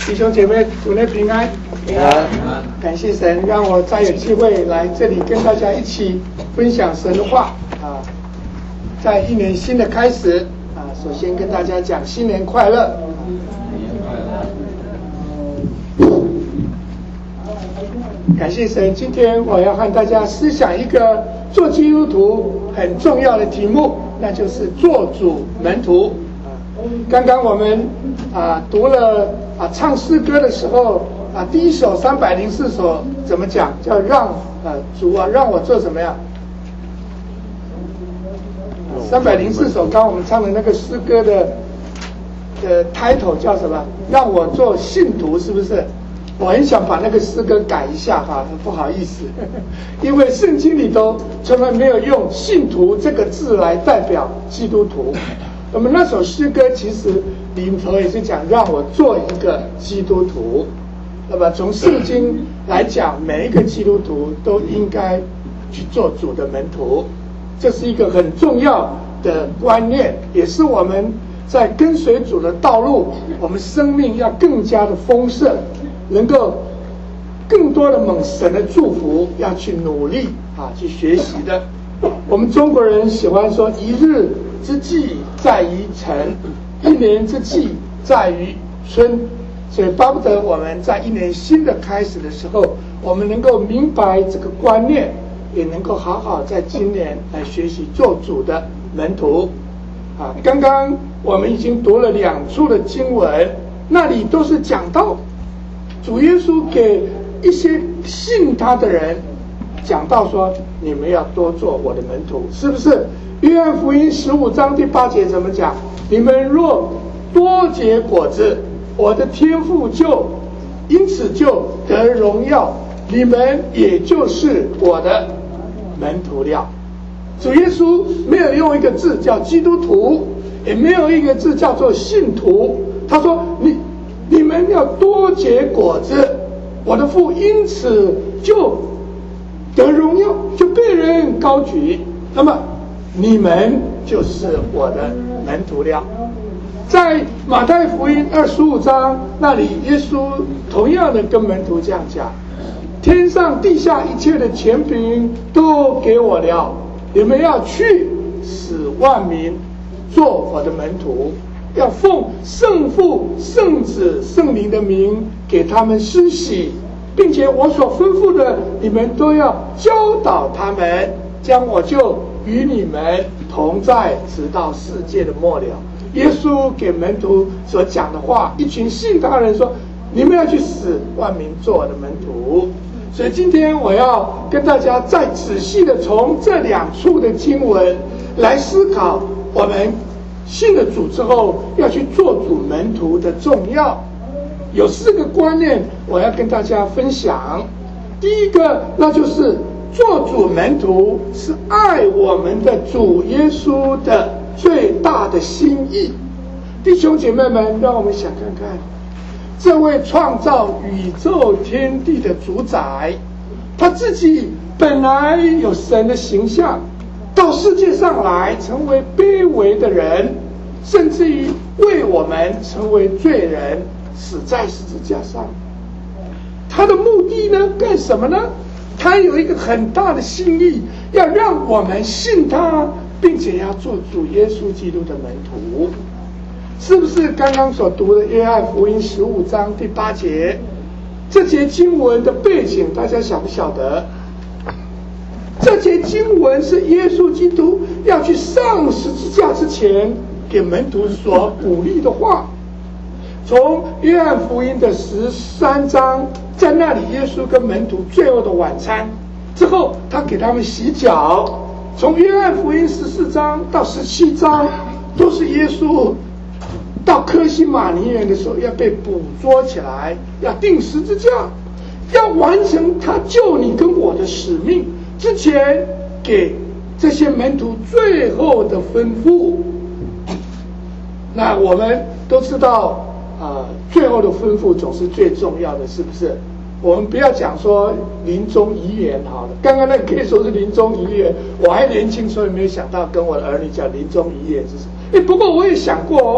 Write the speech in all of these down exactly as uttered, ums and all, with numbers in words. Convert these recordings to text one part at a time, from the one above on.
弟兄姐妹，主内平安， 平安。 感谢神，让我再有机会来这里跟大家一起分享神的话啊。在一年新的开始啊，首先跟大家讲新年快乐。 新年快乐。感谢神，今天我要和大家思想一个做基督徒很重要的题目，那就是做主门徒。刚刚我们啊读了啊唱诗歌的时候啊，第一首三百零四首怎么讲？叫让啊主啊让我做什么呀？三百零四首，刚刚我们唱的那个诗歌的的 title 叫什么？让我做信徒，是不是？我很想把那个诗歌改一下哈，不好意思，因为圣经里头从来没有用信徒这个字来代表基督徒。那么那首诗歌其实里头也是讲让我做一个基督徒。那么从圣经来讲，每一个基督徒都应该去做主的门徒，这是一个很重要的观念，也是我们在跟随主的道路，我们生命要更加的丰盛，能够更多的蒙神的祝福，要去努力啊，去学习的。我们中国人喜欢说一日之计在于晨，一年之计在于春，所以巴不得我们在一年新的开始的时候，我们能够明白这个观念，也能够好好在今年来学习做主的门徒啊。刚刚我们已经读了两处的经文，那里都是讲到主耶稣给一些信他的人讲到说，你们要多做我的门徒，是不是？约翰福音十五章第八节怎么讲？你们若多结果子，我的天父就因此就得荣耀，你们也就是我的门徒了。主耶稣没有用一个字叫基督徒，也没有一个字叫做信徒，他说你你们要多结果子，我的父因此就得荣耀，就被人高举，那么你们就是我的门徒了。在马太福音二十五章那里，耶稣同样的跟门徒这样讲，天上地下一切的权柄都给我了，你们要去使万民做我的门徒，要奉圣父圣子圣灵的名给他们施洗，并且我所吩咐的你们都要教导他们，将我就与你们同在直到世界的末了。耶稣给门徒所讲的话，一群信他人说，你们要去使万民做我的门徒。所以今天我要跟大家再仔细的从这两处的经文来思考，我们信了主之后要去做主门徒的重要。有四个观念我要跟大家分享。第一个，那就是做主门徒是爱我们的主耶稣的最大的心意。弟兄姐妹们，让我们想看看，这位创造宇宙天地的主宰，他自己本来有神的形象，到世界上来成为卑微的人，甚至于为我们成为罪人，死在十字架上。他的目的呢，干什么呢？他有一个很大的心意，要让我们信他，并且要做主耶稣基督的门徒。是不是刚刚所读的约翰福音十五章第八节？这节经文的背景大家晓不晓得？这节经文是耶稣基督要去上十字架之前给门徒所鼓励的话。从约翰福音的十三章，在那里耶稣跟门徒最后的晚餐之后，他给他们洗脚。从约翰福音十四章到十七章，都是耶稣到客西马尼园的时候要被捕捉起来，要钉十字架，要完成他救你跟我的使命之前，给这些门徒最后的吩咐。那我们都知道啊、呃，最后的吩咐总是最重要的，是不是？我们不要讲说临终遗言好了，刚刚那个可以说是临终遗言，我还年轻，所以没有想到跟我的儿女讲临终遗言是什么。哎，不过我也想过哦，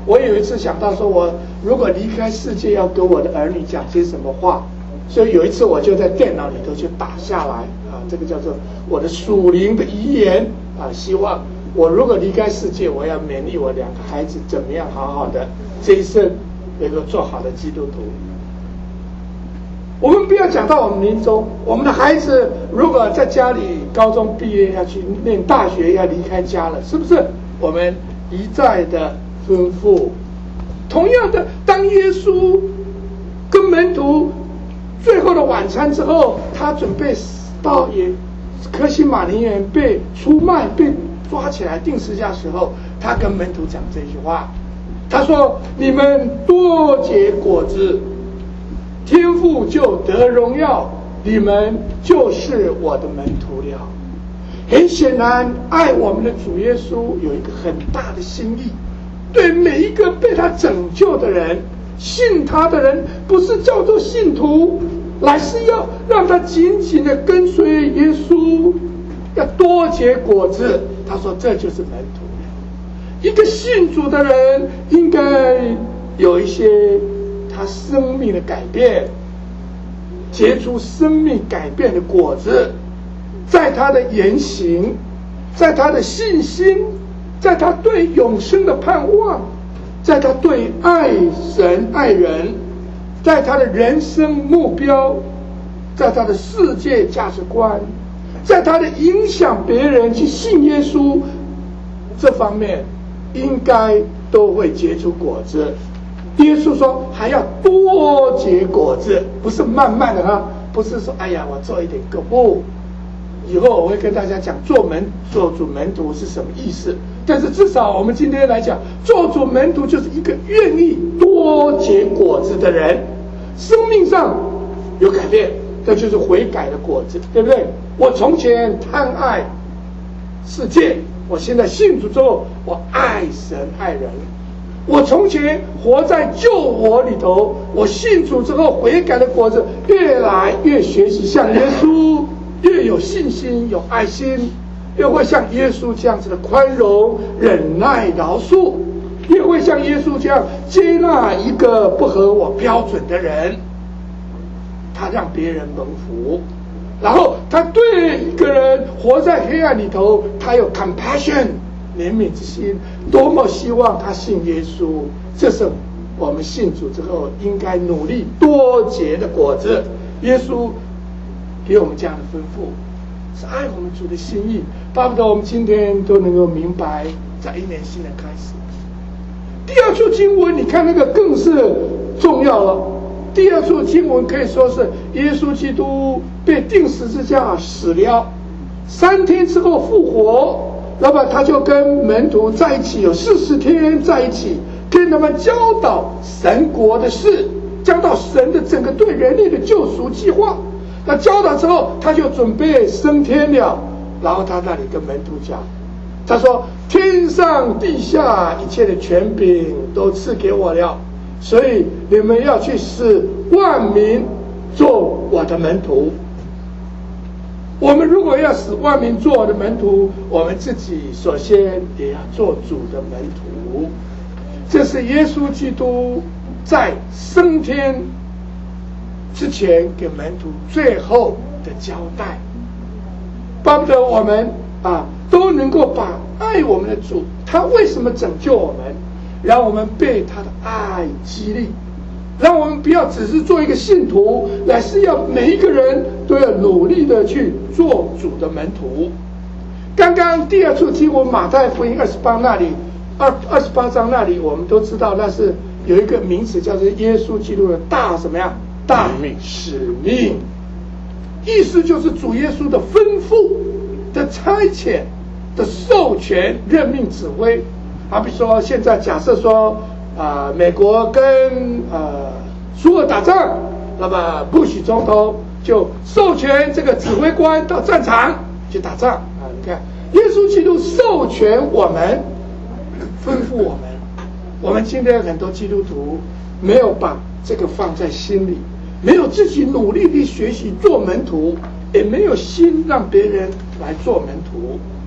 我有一次想到说，我如果离开世界，要跟我的儿女讲些什么话，所以有一次我就在电脑里头就打下来啊，这个叫做我的属灵的遗言啊，希望我如果离开世界，我要勉励我两个孩子怎么样好好的这一生能够做好的基督徒。我们不要讲到我们临终，我们的孩子如果在家里高中毕业要去念大学，要离开家了，是不是我们一再的吩咐？同样的，当耶稣跟门徒最后的晚餐之后，他准备到也科西玛尼园被出卖、被抓起来钉十字架的时候，他跟门徒讲这句话，他说：“你们多结果子，天父就得荣耀，你们就是我的门徒了。”很显然，爱我们的主耶稣有一个很大的心意，对每一个被他拯救的人，信他的人，不是叫做信徒，乃是要让他紧紧的跟随耶稣，要多结果子。他说这就是门徒了。一个信主的人应该有一些他生命的改变，结出生命改变的果子，在他的言行，在他的信心，在他对永生的盼望，在他对爱神爱人，在他的人生目标，在他的世界价值观，在他的影响别人去信耶稣这方面，应该都会结出果子。耶稣说还要多结果子，不是慢慢的哈，不是说哎呀我做一点够不。以后我会跟大家讲做门做主门徒是什么意思，但是至少我们今天来讲，做主门徒就是一个愿意多结果子的人，生命上有改变，这就是悔改的果子，对不对？我从前贪爱世界，我现在信主之后，我爱神爱人。我从前活在旧我里头，我信主之后悔改的果子，越来越学习像耶稣，越有信心有爱心，越会像耶稣这样子的宽容忍耐饶恕，越会像耶稣这样接纳一个不合我标准的人，他让别人蒙福。然后他对一个人活在黑暗里头，他有 compassion 怜悯之心，多么希望他信耶稣。这是我们信主之后应该努力多结的果子。耶稣给我们这样的吩咐，是爱我们主的心意，巴不得我们今天都能够明白，在一年新的开始。第二处经文你看那个更是重要了，第二处经文可以说是耶稣基督被钉十字架死了，三天之后复活，那么他就跟门徒在一起，有四十天在一起，跟他们教导神国的事，教导神的整个对人类的救赎计划。那教导之后，他就准备升天了，然后他那里跟门徒讲，他说天上地下一切的权柄都赐给我了，所以你们要去使万民做我的门徒。我们如果要使万民做我的门徒，我们自己首先也要做主的门徒。这是耶稣基督在升天之前给门徒最后的交代，巴不得我们啊都能够把爱我们的主，他为什么拯救我们，让我们被他的爱激励，让我们不要只是做一个信徒，乃是要每一个人都要努力的去做主的门徒。刚刚第二处经文马太福音二十八那里，二二十八章那里，我们都知道那是有一个名词叫做耶稣基督的大什么呀？大使命，意思就是主耶稣的吩咐的差遣的授权任命指挥。好比说现在假设说啊、呃，美国跟呃苏俄打仗，那么布许总统就授权这个指挥官到战场去打仗啊。你看耶稣基督授权我们，吩咐我们。我们今天很多基督徒没有把这个放在心里，没有自己努力地学习做门徒，也没有心让别人来做门徒。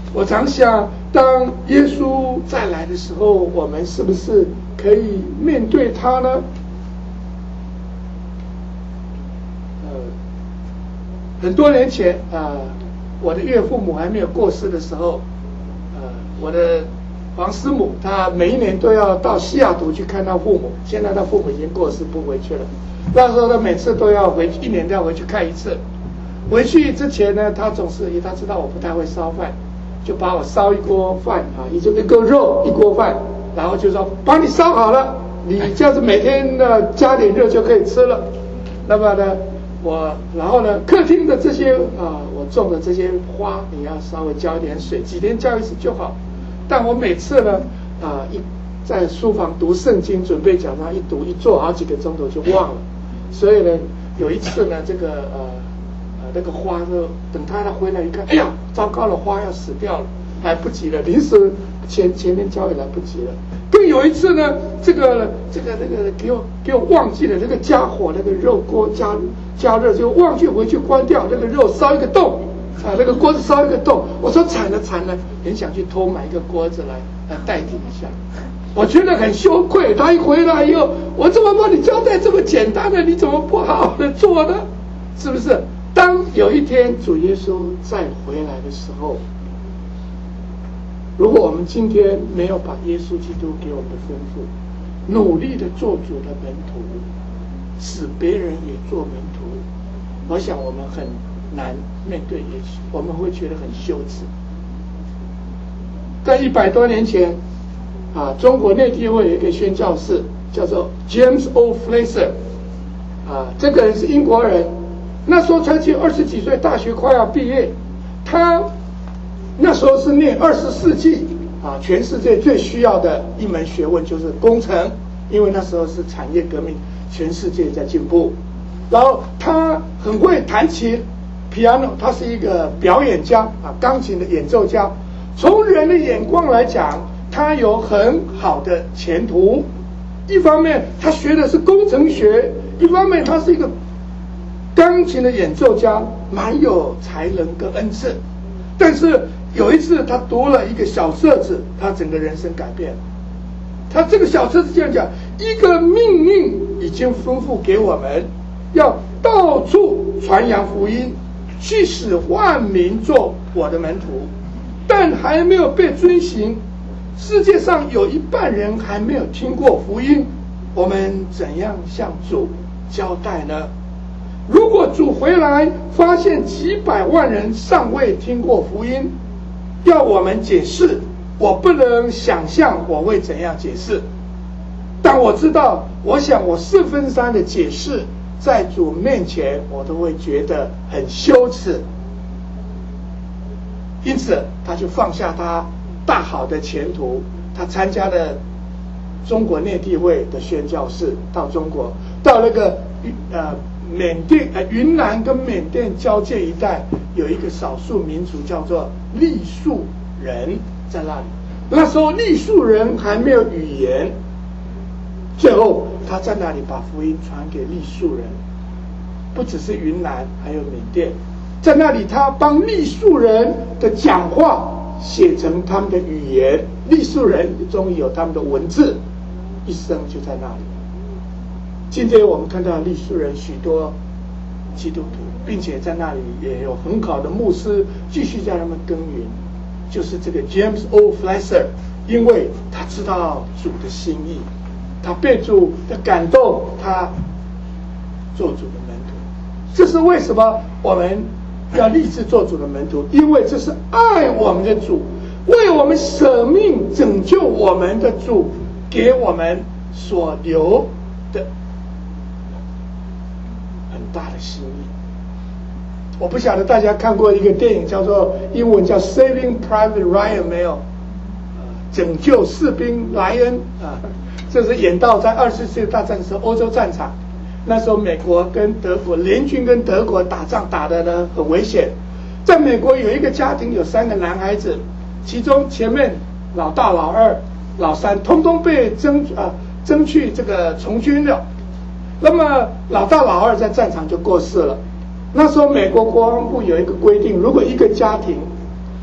我常想，当耶稣再来的时候，我们是不是可以面对他呢？呃，很多年前啊、呃，我的岳父母还没有过世的时候，呃，我的黄师母她每一年都要到西雅图去看她父母，现在她父母已经过世不回去了。那时候她每次都要回，一年都要回去看一次。回去之前呢，她总是她知道我不太会烧饭。就把我烧一锅饭啊，也就一个肉一锅饭，然后就说帮你烧好了，你这样子每天呢加点热就可以吃了。那么呢，我然后呢，客厅的这些啊，我种的这些花，你要稍微浇一点水，几天浇一次就好。但我每次呢啊，一在书房读圣经，准备讲堂一读一坐好几个钟头就忘了。所以呢，有一次呢，这个呃。那个花呢，等他他回来一看，哎呀，糟糕了，花要死掉了，来不及了，临时前前天浇也来不及了。更有一次呢，这个这个那个给我给我忘记了，那个加火那个肉锅加加热就忘记回去关掉，那个肉烧一个洞啊，那个锅子烧一个洞。我说惨了惨了，很想去偷买一个锅子来来代替一下。我觉得很羞愧。他一回来以后，我怎么帮你交代这么简单的，你怎么不好好的做呢？是不是？当有一天主耶稣再回来的时候，如果我们今天没有把耶稣基督给我们的吩咐，努力的做主的门徒，使别人也做门徒，我想我们很难面对耶稣，我们会觉得很羞耻。在一百多年前啊，中国内地会有一个宣教士叫做 James O. Fraser 啊，这个人是英国人。那时候才只有二十几岁，大学快要毕业。他那时候是念二十世纪啊，全世界最需要的一门学问就是工程，因为那时候是产业革命，全世界在进步。然后他很会弹琴 ，piano， 他是一个表演家啊，钢琴的演奏家。从人的眼光来讲，他有很好的前途。一方面他学的是工程学，一方面他是一个钢琴的演奏家，蛮有才能跟恩赐。但是有一次他读了一个小册子，他整个人生改变了。他这个小册子这样讲，一个命令已经吩咐给我们，要到处传扬福音，去使万民做我的门徒，但还没有被遵行。世界上有一半人还没有听过福音，我们怎样向主交代呢？如果主回来发现几百万人尚未听过福音，要我们解释，我不能想象我会怎样解释。但我知道，我想我四分三的解释在主面前，我都会觉得很羞耻。因此，他就放下他大好的前途，他参加了中国内地会的宣教士，到中国，到那个呃。缅甸呃云南跟缅甸交界一带有一个少数民族叫做傈僳人，在那里。那时候傈僳人还没有语言，最后他在那里把福音传给傈僳人，不只是云南，还有缅甸。在那里他帮傈僳人的讲话写成他们的语言，傈僳人终于有他们的文字，一生就在那里。今天我们看到傈僳人许多基督徒，并且在那里也有很好的牧师继续在他们耕耘，就是这个 James O. Fraser， 因为他知道主的心意，他被主的感动，他做主的门徒。这是为什么我们要立志做主的门徒？因为这是爱我们的主，为我们舍命拯救我们的主给我们所留的大的心意。我不晓得大家看过一个电影，叫做英文叫 Saving Private Ryan 没有？拯救士兵莱恩啊，这是演到在二次世界大战的时候，欧洲战场，那时候美国跟德国联军跟德国打仗打的呢很危险。在美国有一个家庭有三个男孩子，其中前面老大、老二、老三通通被征啊征去这个从军了。那么老大老二在战场就过世了。那时候美国国防部有一个规定，如果一个家庭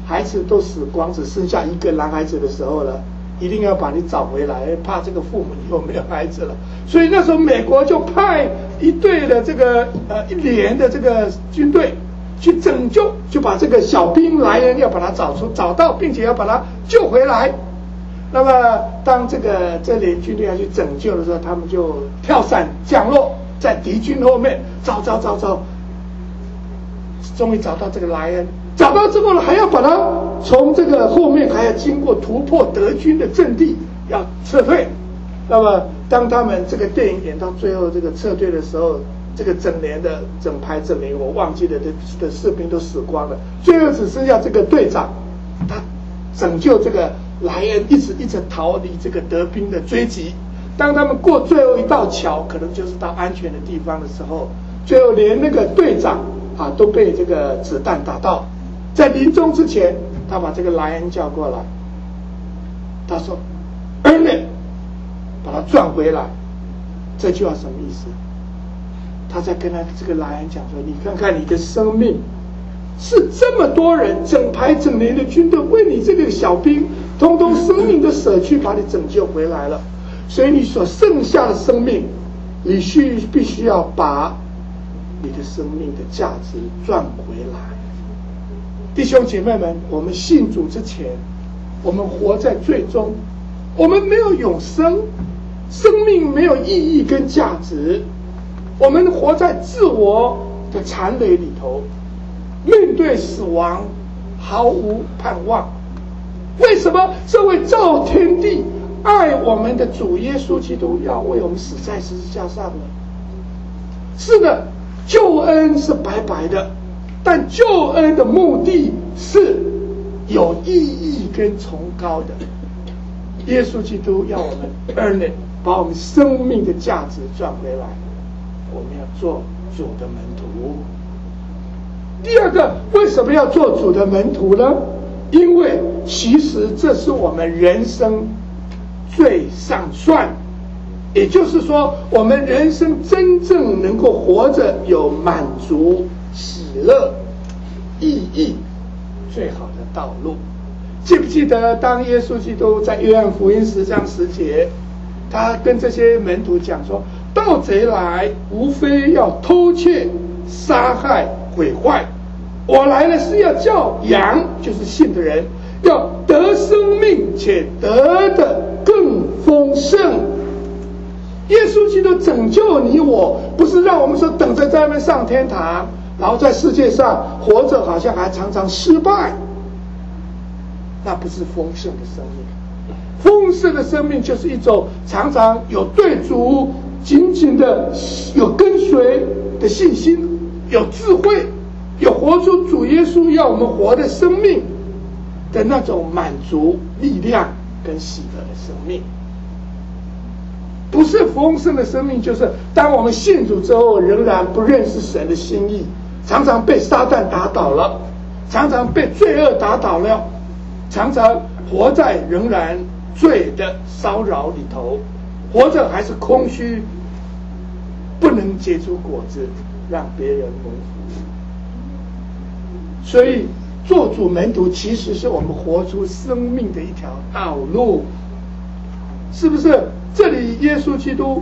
孩子都死光，只剩下一个男孩子的时候了，一定要把你找回来，怕这个父母以后没有孩子了。所以那时候美国就派一队的这个呃一连的这个军队去拯救，就把这个小兵莱恩要把他找出找到，并且要把他救回来。那么当这个这连军队要去拯救的时候，他们就跳伞降落在敌军后面，找找找找，终于找到这个莱恩。找到之后呢，还要把他从这个后面还要经过突破德军的阵地，要撤退。那么当他们这个电影演到最后这个撤退的时候，这个整连的整排整连我忘记了的的士兵都死光了，最后只剩下这个队长，他拯救这个莱恩，一直一直逃离这个德兵的追击。当他们过最后一道桥，可能就是到安全的地方的时候，最后连那个队长啊都被这个子弹打到。在临终之前，他把这个莱恩叫过来，他说 ：“Ernest， 把他赚回来。”这句话什么意思？他在跟他这个莱恩讲说：“你看看你的生命，是这么多人整排整连的军队为你这个小兵，通通生命的舍去，把你拯救回来了。所以你所剩下的生命，你需必须要把你的生命的价值赚回来。”弟兄姐妹们，我们信主之前，我们活在罪中，我们没有永生，生命没有意义跟价值，我们活在自我的残累里头，面对死亡毫无盼望。为什么这位造天地爱我们的主耶稣基督要为我们死在十字架上呢？是的，救恩是白白的，但救恩的目的是有意义跟崇高的。耶稣基督要我们 earn it， 把我们生命的价值赚回来，我们要做主的门徒。第二个，为什么要做主的门徒呢？因为其实这是我们人生最上算，也就是说我们人生真正能够活着有满足、喜乐、意义最好的道路。记不记得当耶稣基督在约翰福音十章十节，他跟这些门徒讲说，盗贼来无非要偷窃、杀害、毁坏，我来了是要叫羊，就是信的人，要得生命，且得的更丰盛。耶稣基督拯救你我，不是让我们说等着在外面上天堂，然后在世界上活着好像还常常失败，那不是丰盛的生命。丰盛的生命就是一种常常有对主紧紧的有跟随的信心，有智慧，有活出主耶稣要我们活的生命的那种满足、力量跟喜乐的生命。不是丰盛的生命，就是当我们信主之后，仍然不认识神的心意，常常被撒旦打倒了，常常被罪恶打倒了，常常活在仍然罪的骚扰里头，活着还是空虚，不能结出果子，让别人蒙福。所以做主门徒其实是我们活出生命的一条道路，是不是？这里耶稣基督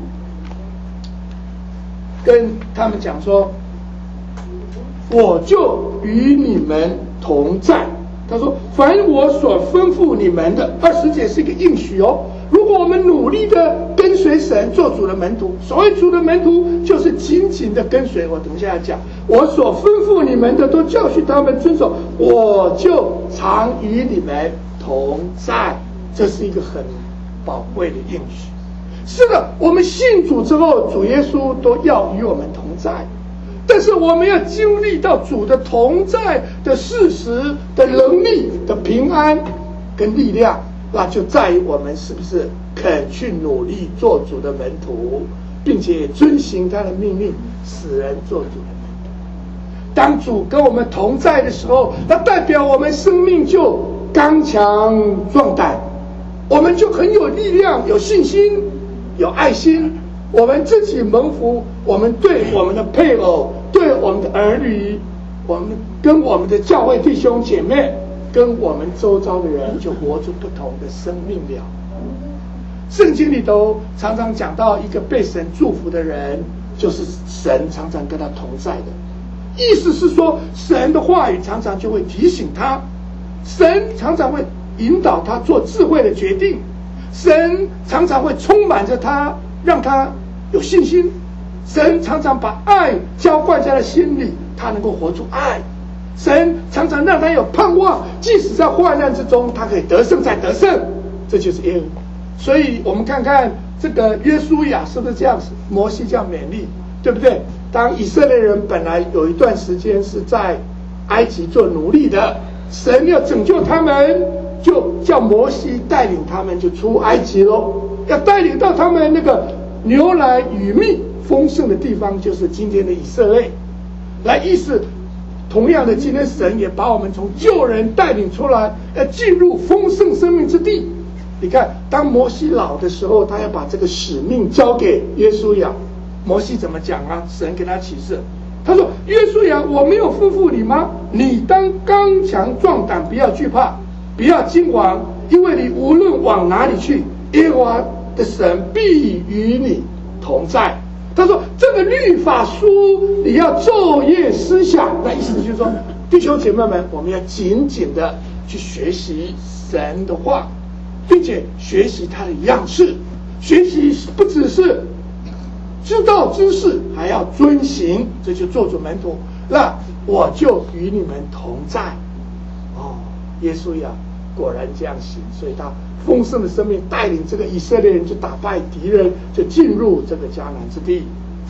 跟他们讲说，我就与你们同在。他说凡我所吩咐你们的，二十节是一个应许哦。如果我们努力的跟随神，做主的门徒，所谓主的门徒就是紧紧的跟随我。等一下要讲，我所吩咐你们的都教训他们遵守，我就常与你们同在。这是一个很宝贵的应许。是的，我们信主之后，主耶稣都要与我们同在，但是我们要经历到主的同在的事实的能力的平安跟力量，那就在于我们是不是肯去努力做主的门徒，并且遵行他的命令，使人做主的门徒。当主跟我们同在的时候，那代表我们生命就刚强壮胆，我们就很有力量，有信心，有爱心，我们自己蒙福，我们对我们的配偶，对我们的儿女，我们跟我们的教会弟兄姐妹， 跟我们周遭的人就活出不同的生命了。圣经里头常常讲到一个被神祝福的人，就是神常常跟他同在的。意思是说，神的话语常常就会提醒他，神常常会引导他做智慧的决定，神常常会充满着他，让他有信心。神常常把爱浇灌在他心里，他能够活出爱。神常常让他有盼望，即使在患难之中，他可以得胜再得胜。这就是耶和华。所以我们看看这个约书亚是不是这样子？摩西这样勉励，对不对？当以色列人本来有一段时间是在埃及做奴隶的，神要拯救他们，就叫摩西带领他们就出埃及喽，要带领到他们那个牛奶与蜜丰盛的地方，就是今天的以色列。来，意思同样的，今天神也把我们从旧人带领出来，要进入丰盛生命之地。你看，当摩西老的时候，他要把这个使命交给约书亚。摩西怎么讲啊？神给他启示，他说：“约书亚，我没有吩咐你吗？你当刚强壮胆，不要惧怕，不要惊惶，因为你无论往哪里去，耶和华的神必与你同在。”他说：“这个律法书你要昼夜思想。”那意思就是说，弟兄姐妹们，我们要紧紧的去学习神的话，并且学习它的样式。学习不只是知道知识，还要遵行，这就做主门徒。那我就与你们同在。哦，耶稣呀，果然这样行，所以他丰盛的生命带领这个以色列人去打败敌人，就进入这个迦南之地。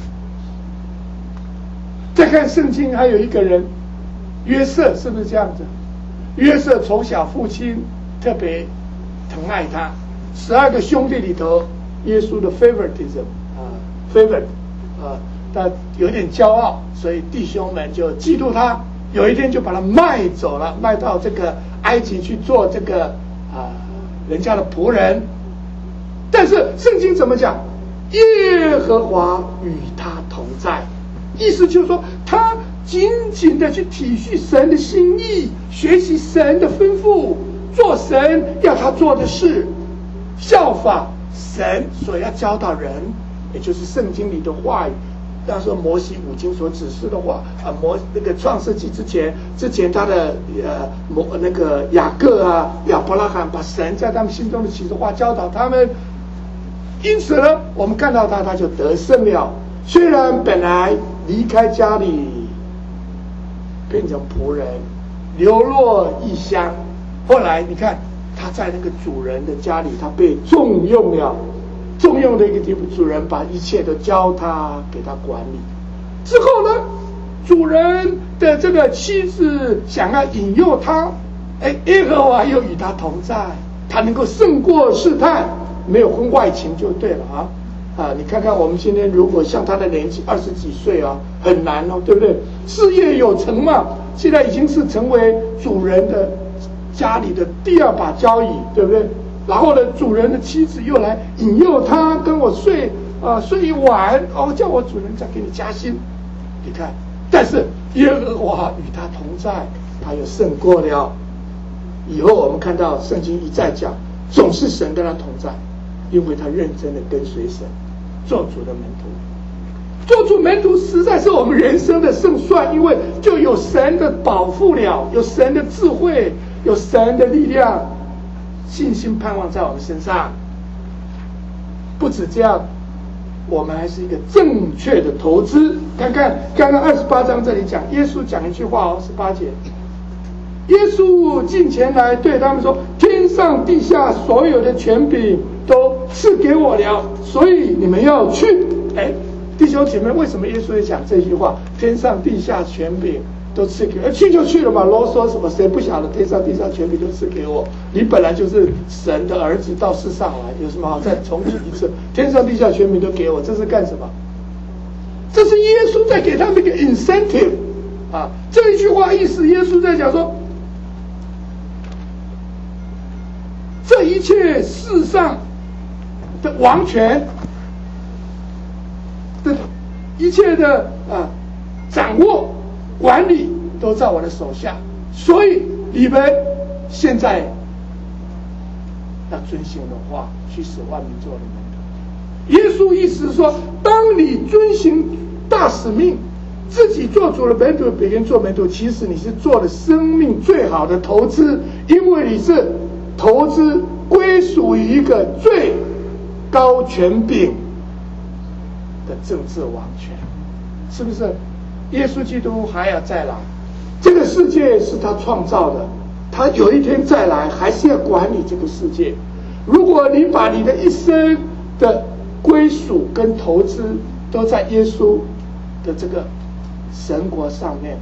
再看圣经，还有一个人约瑟，是不是这样子？约瑟从小父亲特别疼爱他，十二个兄弟里头，耶稣的 favoritism 啊 favorite 啊，他有点骄傲，所以弟兄们就嫉妒他。有一天就把他卖走了，卖到这个埃及去做这个啊人家的仆人。但是圣经怎么讲？耶和华与他同在，意思就是说，他紧紧的去体恤神的心意，学习神的吩咐，做神要他做的事，效法神所要教导人，也就是圣经里的话语。当时摩西五经所指示的话，啊，摩那个创世纪之前，之前他的呃摩那个雅各啊、亚伯拉罕，把神在他们心中的启示话教导他们。因此呢，我们看到他，他就得胜了。虽然本来离开家里，变成仆人，流落异乡，后来你看他在那个主人的家里，他被重用了。重用的一个地步，主人把一切都交他给他管理。之后呢，主人的这个妻子想要引诱他，哎，耶和华又与他同在，他能够胜过试探，没有婚外情就对了啊啊！你看看我们今天如果像他的年纪二十几岁啊，很难哦，对不对？事业有成嘛，现在已经是成为主人的家里的第二把交椅，对不对？然后呢，主人的妻子又来引诱他跟我睡啊、呃，睡一晚哦，叫我主人再给你加薪。你看，但是耶和华与他同在，他又胜过了。以后我们看到圣经一再讲，总是神跟他同在，因为他认真的跟随神，做主的门徒。做主门徒实在是我们人生的胜算，因为就有神的保护了，有神的智慧，有神的力量。信心盼望在我们身上。不止这样，我们还是一个正确的投资。看看刚刚二十八章这里讲，耶稣讲一句话哦，十八节，耶稣近前来对他们说：“天上地下所有的权柄都赐给我了，所以你们要去。”哎，弟兄姐妹，为什么耶稣会讲这句话？天上地下权柄都赐给我，去就去了嘛，啰嗦什么？谁不晓得天上地上权柄都赐给我？你本来就是神的儿子，到世上来，有什么好再重提一次？天上地下权柄都给我，这是干什么？这是耶稣在给他们一个 incentive 啊！这一句话意思，耶稣在讲说，这一切世上的王权的一切的啊掌握。管理都在我的手下，所以你们现在要遵行的话，去使万民做的门徒。耶稣意思是说，当你遵行大使命，自己做主的门徒，别人做门徒，其实你是做了生命最好的投资，因为你是投资归属于一个最高权柄的政治王权，是不是？耶稣基督还要再来，这个世界是他创造的，他有一天再来，还是要管理这个世界。如果你把你的一生的归属跟投资都在耶稣的这个神国上面，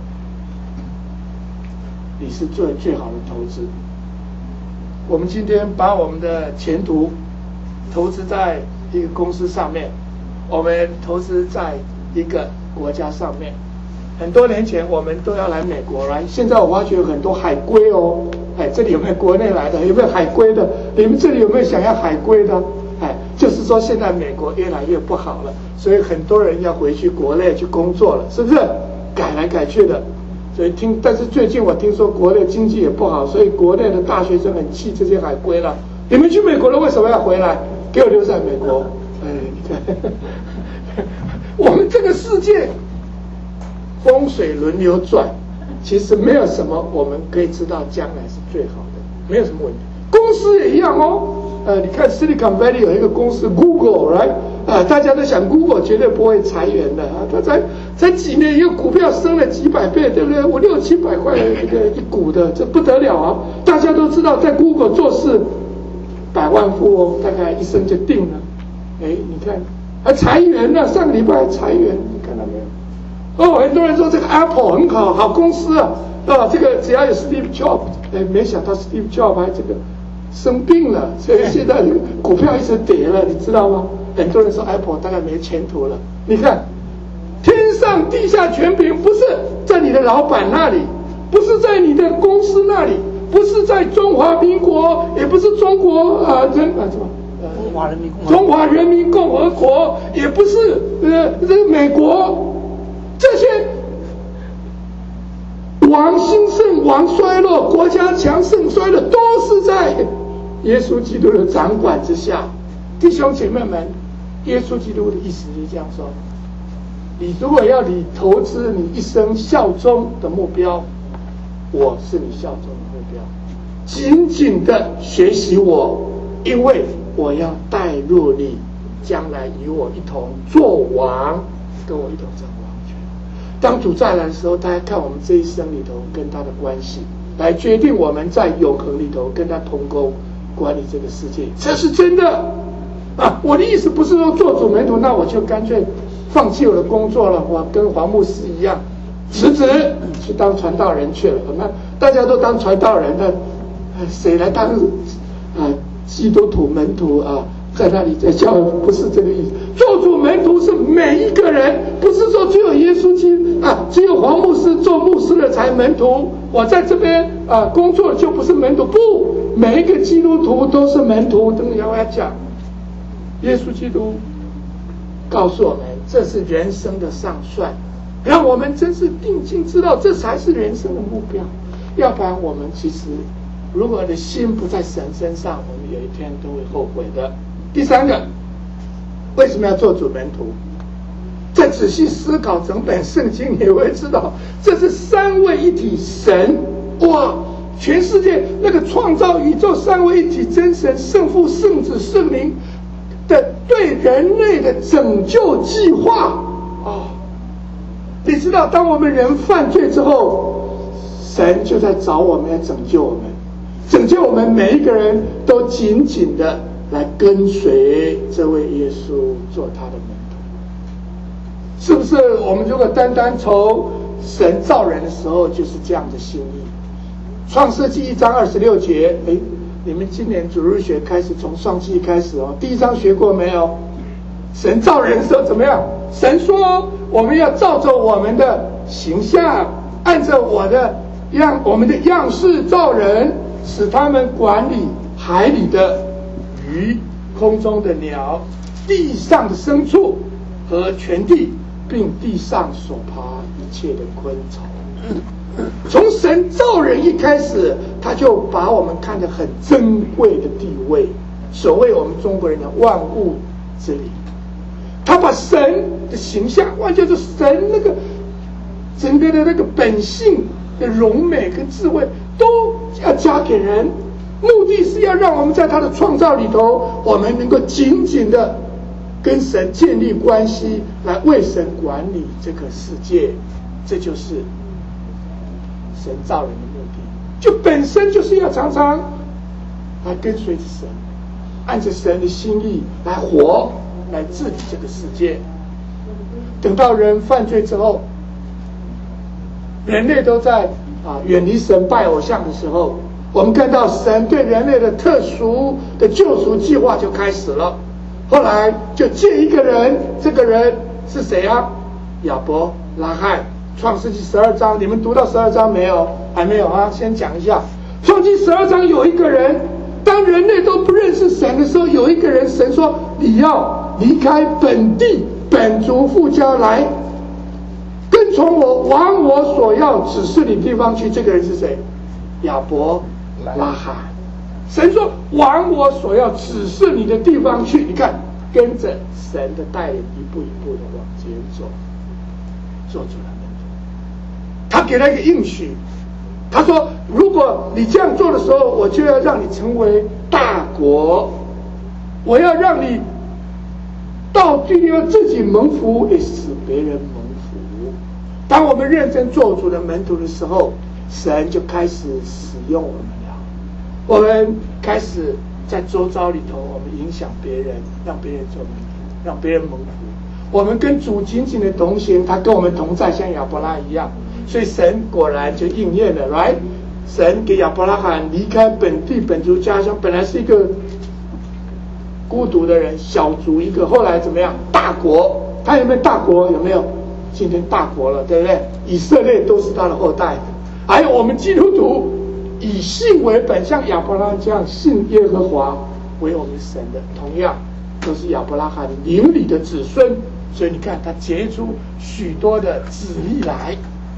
你是最最好的投资。我们今天把我们的前途投资在一个公司上面，我们投资在一个国家上面。很多年前我们都要来美国来，现在我发觉有很多海归哦，哎，这里有没有国内来的？有没有海归的？你们这里有没有想要海归的？哎，就是说现在美国越来越不好了，所以很多人要回去国内去工作了，是不是？改来改去的，所以听，但是最近我听说国内经济也不好，所以国内的大学生很气这些海归了。你们去美国了，为什么要回来？给我留在美国。哎，你看，我们这个世界风水轮流转，其实没有什么我们可以知道将来是最好的，没有什么问题。公司也一样哦。呃，你看 Silicon Valley 有一个公司 Google，right？ 啊，大家都想 Google 绝对不会裁员的啊，它才才几年，一个股票升了几百倍，对不对？我六七百块这个一股的，这不得了啊！大家都知道，在 Google 做事百万富翁，大概一生就定了。哎，你看还裁员呢，上个礼拜还裁员，你看到没有？哦，很多人说这个 Apple 很好，好公司啊，啊，这个只要有 Steve Jobs， 哎，没想到 Steve Jobs 还这个生病了，所以现在这个股票一直跌了，你知道吗？很多人说 Apple 大概没前途了。你看，天上地下权柄不是在你的老板那里，不是在你的公司那里，不是在中华民国，也不是中国啊人啊什么。 中华人民共和中华人民共和国，也不是呃这个美国，这些王兴盛、王衰落、国家强盛衰落，都是在耶稣基督的掌管之下。弟兄姐妹们，耶稣基督的意思是这样说：你如果要你投资你一生效忠的目标，我是你效忠的目标，紧紧的学习我，因为我要带入你，将来与我一同做王，跟我一同掌王权。当主再来的时候，大家看我们这一生里头跟他的关系，来决定我们在永恒里头跟他同工管理这个世界，这是真的啊！我的意思不是说做主门徒，那我就干脆放弃我的工作了，我跟黄牧师一样辞职去当传道人去了。那大家都当传道人，那谁来当啊？基督徒门徒啊，在那里在教，不是这个意思。做主门徒是每一个人，不是说只有耶稣基督啊，只有黄牧师做牧师的才门徒。我在这边啊工作就不是门徒，不，每一个基督徒都是门徒。等一下我要讲，耶稣基督告诉我们，这是人生的上算，让我们真是定睛知道，这才是人生的目标。要不然我们其实，如果你的心不在神身上，我们有一天都会后悔的。第三个，为什么要做主门徒？再仔细思考整本圣经，你会知道，这是三位一体神，哇！全世界那个创造宇宙三位一体真神圣父、圣子、圣灵的对人类的拯救计划啊！你知道，当我们人犯罪之后，神就在找我们来拯救我们。拯救我们每一个人都紧紧的来跟随这位耶稣做他的门徒，是不是？我们如果单单从神造人的时候就是这样的心意。创世纪一章二十六节，哎，你们今年主日学开始从创世纪开始哦，第一章学过没有？神造人的时候怎么样？神说我们要照着我们的形象，按照我的样我们的样式造人，使他们管理海里的鱼、空中的鸟、地上的牲畜和全地，并地上所爬一切的昆虫。从神造人一开始， 他就把我们看得很珍贵的地位，所谓我们中国人的万物之灵。他把神的形象，哇，就是神那个整个的那个本性的荣美跟智慧，都要加给人，目的是要让我们在他的创造里头，我们能够紧紧的跟神建立关系，来为神管理这个世界。这就是神造人的目的，就本身就是要常常来跟随着神，按着神的心意来活，来治理这个世界。等到人犯罪之后，人类都在啊远离神拜偶像的时候，我们看到神对人类的特殊的救赎计划就开始了。后来就借一个人，这个人是谁啊？亚伯拉罕。创世纪十二章，你们读到十二章没有？还没有啊？先讲一下。创世纪十二章有一个人，当人类都不认识神的时候，有一个人，神说你要离开本地本族父家来跟从我，往我所要指示你地方去。这个人是谁？亚伯拉罕。神说往我所要指示你的地方去。你看，跟着神的带领，一步一步的往前走，做出来。他给他一个应许，他说如果你这样做的时候，我就要让你成为大国，我要让你到地要自己蒙福，也使别人蒙福。当我们认真做主的门徒的时候，神就开始使用我们了，我们开始在周遭里头，我们影响别人，让别人做门徒，让别人蒙福。我们跟主紧紧的同行，他跟我们同在，像亚伯拉一样。所以神果然就应验了 ，right？ 神给亚伯拉罕离开本地本族家乡，本来是一个孤独的人，小族一个，后来怎么样？大国，他有没有大国？有没有？今天大国了，对不对？以色列都是他的后代，还有我们基督徒以信为本，像亚伯拉罕这样信耶和华为我们神的，同样都是亚伯拉罕灵里的子孙。所以你看，他结出许多的子粒来。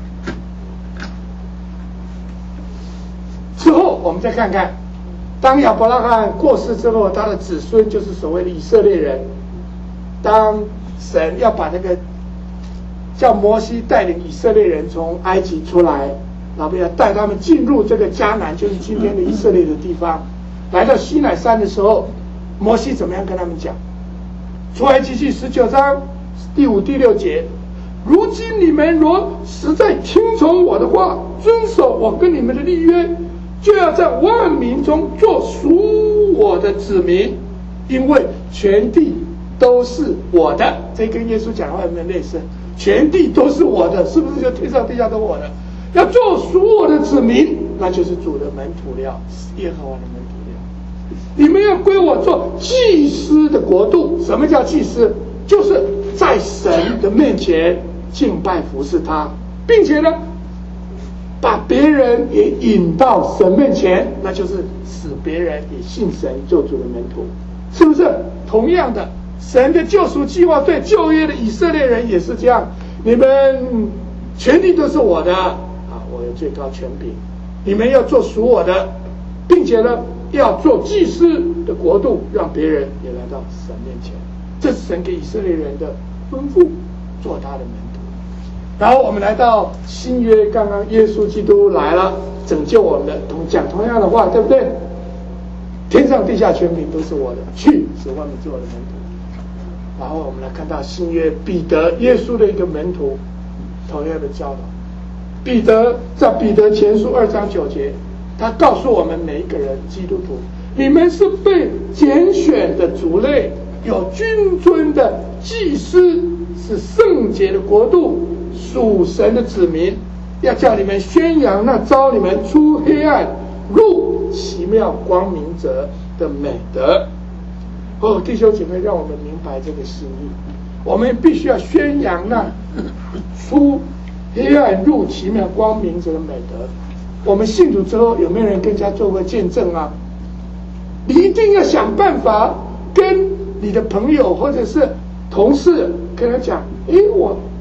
之后我们再看看，当亚伯拉罕过世之后，他的子孙就是所谓的以色列人。当神要把那个叫摩西带领以色列人从埃及出来，然后要带他们进入这个迦南，就是今天的以色列的地方。来到西乃山的时候，摩西怎么样跟他们讲？出埃及记十九章第五、第六节。如今你们若实在听从我的话，遵守我跟你们的立约，就要在万民中做属我的子民，因为全地都是我的。这跟耶稣讲的话有没有类似？全地都是我的，是不是就天上地下都我的？要做属我的子民，那就是主的门徒了，耶和华的门徒了。你们要归我做祭司的国度。什么叫祭司？就是在神的面前敬拜服侍他，并且呢把别人也引到神面前，那就是使别人也信神做主的门徒，是不是？同样的，神的救赎计划对旧约的以色列人也是这样，你们全地都是我的啊，我有最高权柄，你们要做属我的，并且呢要做祭司的国度，让别人也来到神面前。这是神给以色列人的吩咐，做他的门徒。然后我们来到新约，刚刚耶稣基督来了，拯救我们的，同讲同样的话，对不对？天上地下权柄都是我的，去使万民做我的门徒。然后我们来看到新约彼得，耶稣的一个门徒，同样的教导。彼得在彼得前书二章九节，他告诉我们每一个人，基督徒，你们是被拣选的族类，有君尊的祭司，是圣洁的国度，属神的子民，要叫你们宣扬那召你们出黑暗入奇妙光明者的美德。哦，弟兄姐妹，让我们明白这个心意，我们必须要宣扬那出黑暗入奇妙光明者的美德。我们信主之后，有没有人跟人家做过见证啊？你一定要想办法跟你的朋友或者是同事跟他讲，诶，我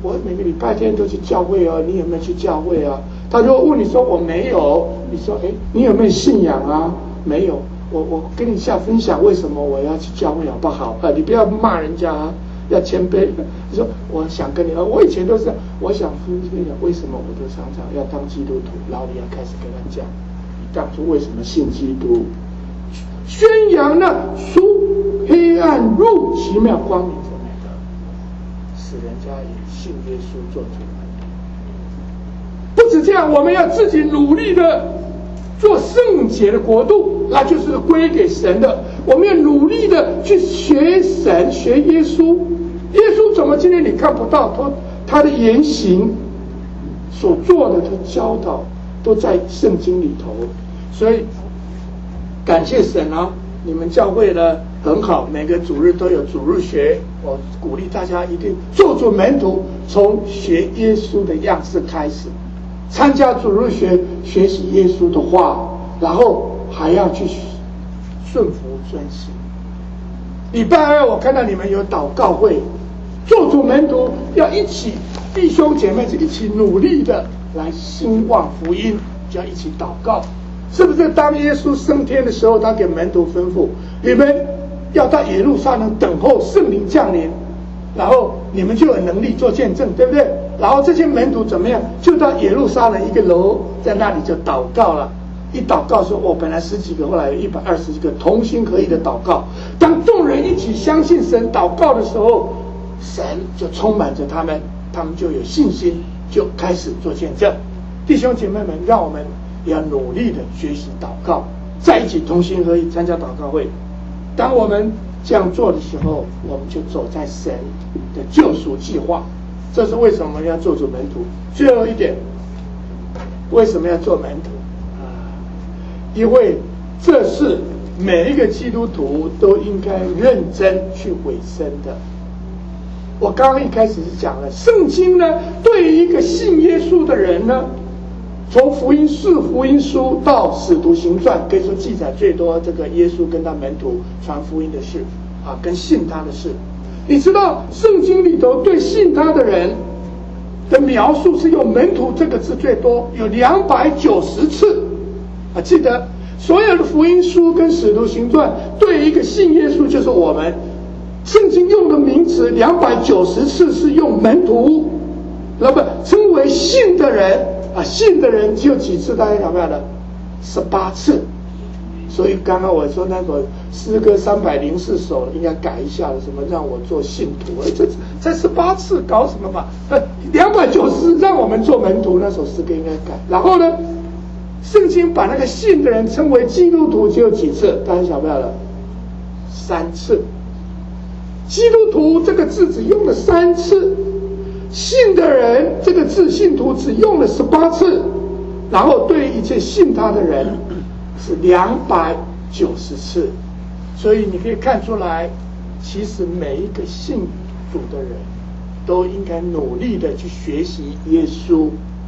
我每个礼拜天都去教会哦，你有没有去教会啊？他如果问你说我没有，你说哎，你有没有信仰啊？没有，我我跟你下分享为什么我要去教会好不好？啊，你不要骂人家啊，要谦卑。你说我想跟你，呃，我以前都是我想分享为什么我都常常要当基督徒，然后你要开始跟他讲，你当初为什么信基督，宣扬那出黑暗入奇妙光明的那个，使人家以信耶稣做主。不止这样，我们要自己努力的做圣洁的国度，那就是归给神的。我们要努力的去学神，学耶稣。耶稣怎么今天你看不到？他他的言行所做的，他教导都在圣经里头。所以感谢神啊！你们教会呢很好，每个主日都有主日学。我鼓励大家一定做主门徒，从学耶稣的样式开始。参加主日学，学习耶稣的话，然后还要去顺服遵行。礼拜二我看到你们有祷告会，做主门徒要一起，弟兄姐妹是一起努力的来兴旺福音，就要一起祷告。是不是当耶稣升天的时候，他给门徒吩咐，你们要到耶路撒冷等候圣灵降临，然后你们就有能力做见证，对不对？然后这些门徒怎么样？就到耶路撒冷一个楼，在那里就祷告了。一祷告说，我、哦、本来十几个，后来有一百二十几个，同心合意的祷告。当众人一起相信神祷告的时候，神就充满着他们，他们就有信心，就开始做见证。弟兄姐妹们，让我们也要努力的学习祷告，在一起同心合意参加祷告会。当我们这样做的时候，我们就走在神的救赎计划。这是为什么要做主门徒。最后一点，为什么要做门徒啊？因为这是每一个基督徒都应该认真去委身的。我刚刚一开始是讲了，圣经呢，对于一个信耶稣的人呢，从福音四福音书到使徒行传，可以说记载最多这个耶稣跟他门徒传福音的事啊，跟信他的事。你知道圣经里头对信他的人的描述是用门徒这个字最多，有两百九十次啊！记得所有的福音书跟使徒行传对一个信耶稣就是我们，圣经用的名词两百九十次是用门徒，那么称为信的人啊，信的人只有几次？大家晓不晓得？十八次。所以刚刚我说那个诗歌三百零四首应该改一下了，什么让我做信徒？哎，这这十八次搞什么嘛？呃，两百九十让我们做门徒，那首诗歌应该改。然后呢，圣经把那个信的人称为基督徒只有几次？大家晓不晓得？三次。基督徒这个字只用了三次，信的人这个字信徒只用了十八次，然后对一切信他的人是两百九十次。所以你可以看出来，其实每一个信主的人都应该努力的去学习耶稣，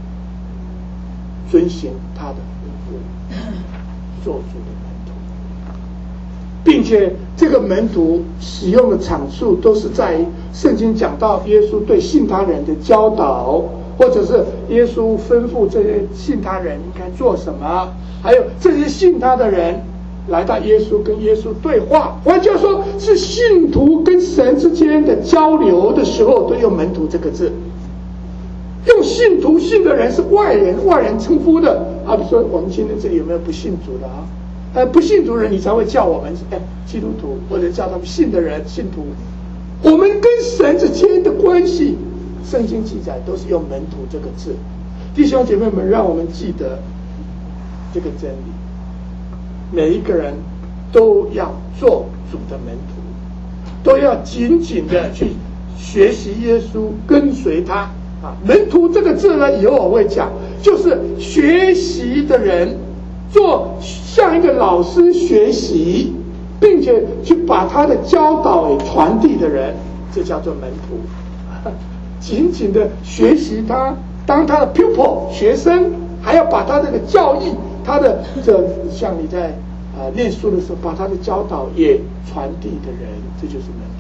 遵行他的吩咐，做主的门徒，并且这个门徒使用的场数都是在圣经讲到耶稣对信他人的教导，或者是耶稣吩咐这些信他人应该做什么，还有这些信他的人来到耶稣跟耶稣对话，换句话说是信徒跟神之间的交流的时候都用门徒这个字。用信徒信的人是外人，外人称呼的。好比说我们今天这里有没有不信主的啊？呃，不信主的人你才会叫我们哎基督徒，或者叫他们信的人信徒。我们跟神之间的关系，圣经记载都是用门徒这个字。弟兄姐妹们，让我们记得这个真理，每一个人都要做主的门徒，都要紧紧的去学习耶稣，跟随他啊。门徒这个字呢，以后我会讲，就是学习的人，做向一个老师学习，并且去把他的教导给传递的人，这叫做门徒。紧紧的学习他，当他的 pupil 学生，还要把他这个教义，他的这像你在呃念书的时候，把他的教导也传递的人，这就是门徒。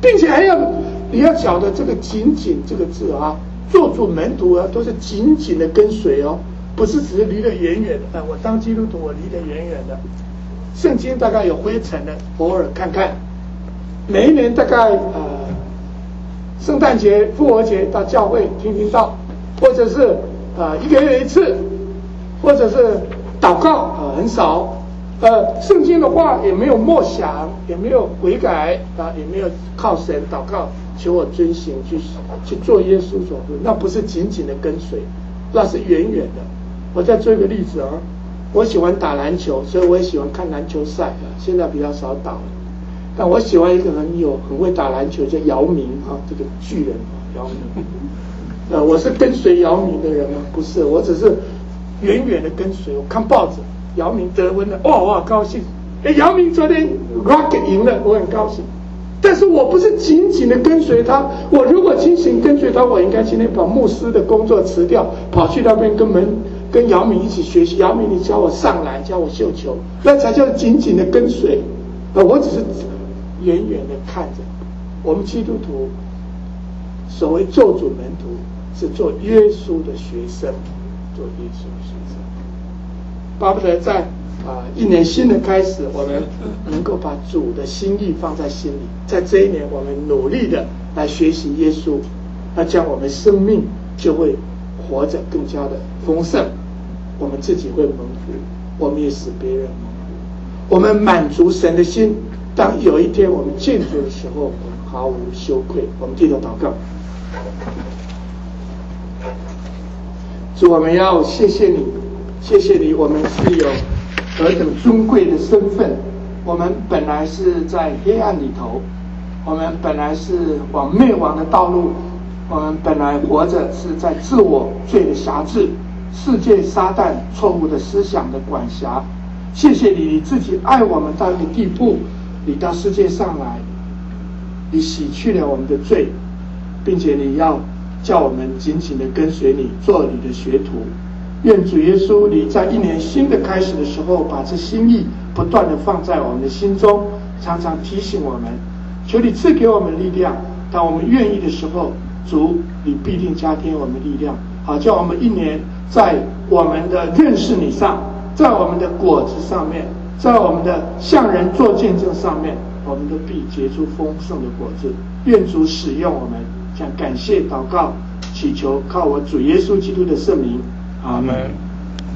并且还要你要晓得这个紧紧这个字啊，做主门徒啊，都是紧紧的跟随哦，不是只是离得远远的。我当基督徒，我离得远远的。圣经大概有灰尘的，偶尔看看。每一年大概呃，圣诞节、复活节到教会听听道，或者是呃一个月一次，或者是祷告啊、呃、很少。呃，圣经的话也没有默想，也没有悔改啊，也没有靠神祷告求我遵行去去做耶稣所做，那不是紧紧的跟随，那是远远的。我再做一个例子啊，我喜欢打篮球，所以我也喜欢看篮球赛啊，现在比较少打了。但我喜欢一个很有很会打篮球叫姚明啊，这个巨人啊，姚明。呃，我是跟随姚明的人吗？不是，我只是远远的跟随。我看报纸，姚明得分了，哇，我好高兴。哎，姚明昨天 Rocket 赢了，我很高兴。但是我不是紧紧的跟随他，我如果紧紧跟随他，我应该今天把牧师的工作辞掉，跑去那边跟门跟姚明一起学习。姚明，你教我上篮，教我绣球，那才叫紧紧的跟随。呃，我只是远远的看着。我们基督徒所谓做主门徒，是做耶稣的学生，做耶稣的学生。巴不得在啊、呃、一年新的开始，我们能够把主的心意放在心里，在这一年我们努力的来学习耶稣，那这样我们生命就会活着更加的丰盛，我们自己会蒙福，我们也使别人蒙福，我们满足神的心。当有一天我们见主的时候，我们毫无羞愧。我们低头祷告。主，我们要谢谢你，谢谢你，我们是有何等尊贵的身份。我们本来是在黑暗里头，我们本来是往灭亡的道路，我们本来活着是在自我罪的辖制，世界撒旦错误的思想的管辖。谢谢你，你自己爱我们到一个地步，你到世界上来，你洗去了我们的罪，并且你要叫我们紧紧的跟随你，做你的学徒。愿主耶稣你在一年新的开始的时候，把这心意不断的放在我们的心中，常常提醒我们。求你赐给我们力量，当我们愿意的时候，主你必定加添我们力量，好叫我们一年在我们的认识你上，在我们的果子上面，在我们的向人做见证上面，我们都必结出丰盛的果子。愿主使用我们，将感谢祷告祈求，靠我主耶稣基督的圣名，阿们。